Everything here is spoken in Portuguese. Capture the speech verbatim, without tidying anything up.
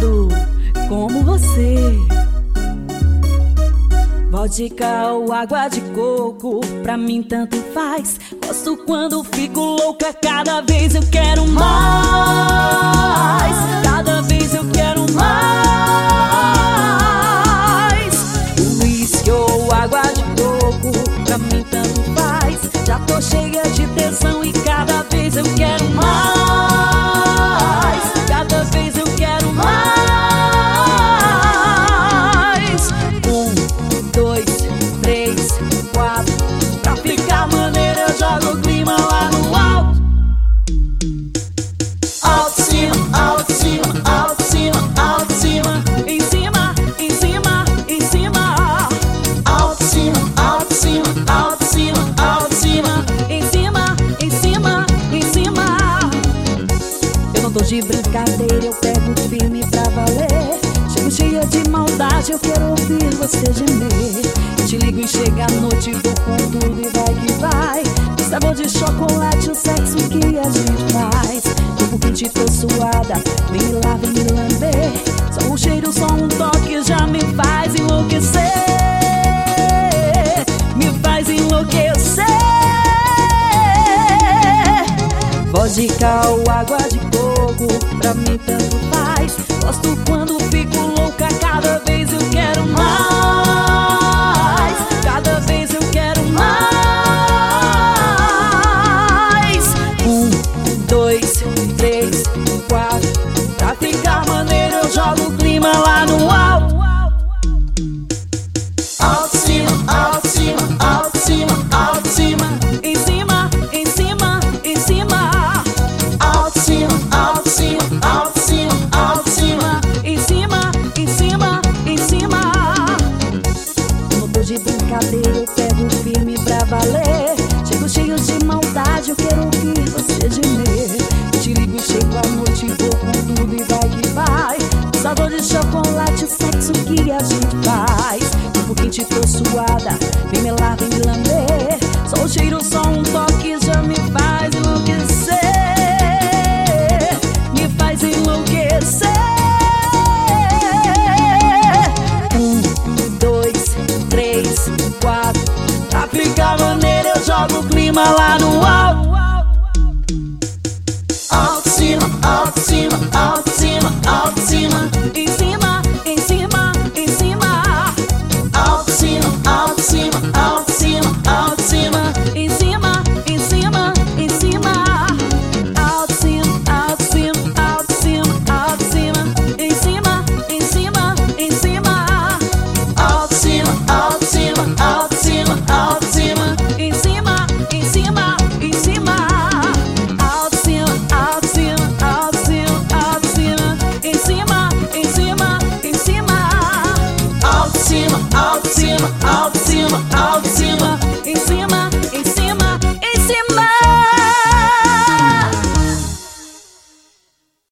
amado como você. Vodka ou água de coco, pra mim tanto faz. Gosto quando fico louca, cada vez eu quero mais. Cada vez eu quero mais. Uísque ou água de coco, pra mim tanto faz. Já tô cheia de tesão e cada vez eu quero mais. Cada vez eu quero mais. Um, dois, três, quatro. Pra ficar maneiro eu jogo o clima lá no alto. Alto, cima, alto, cima, alto, cima, alto, cima. Em cima, em cima, em cima. Alto, cima, alto, cima, alto, cima, alto, cima. Em cima, em cima, em cima. Eu não tô de brincadeira, eu pego firme pra valer. Chego cheia de maldade, eu quero ouvir você gemer. Eu te ligo e chega a noite, vou com tudo e vai que vai. O sabor de chocolate, o sexo que a gente faz. Corpo quente, tô suada, vem me lá, vem me lamber. Só um cheiro, só um toque já me faz enlouquecer. Me faz enlouquecer. Vodka ou água de coco, pra mim tanto faz. Gosto quando fico louca, cada vez eu quero mais. Cada vez eu quero mais. Um, dois, três, quatro. Pra ficar maneiro eu jogo o clima lá no alto. Alto, cima, alto, cima, alto, cima, alto, cima. Em cima, em cima, em cima. Alto, cima, alto, cima, alto, cima, alto, cima. Em cima, em cima, em cima. Eu não tô de brincadeira, eu pego firme pra valer. Chego cheio de maldade, eu quero ouvir você gemer. Eu te ligo e chego à noite, vou com tudo e vai que vai. Sabor de chocolate.